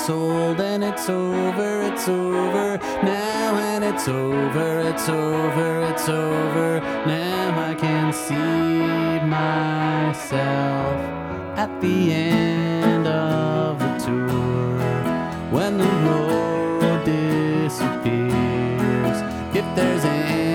it's old and it's over now, and it's over now. I can see myself at the end of the tour when the road disappears. If there's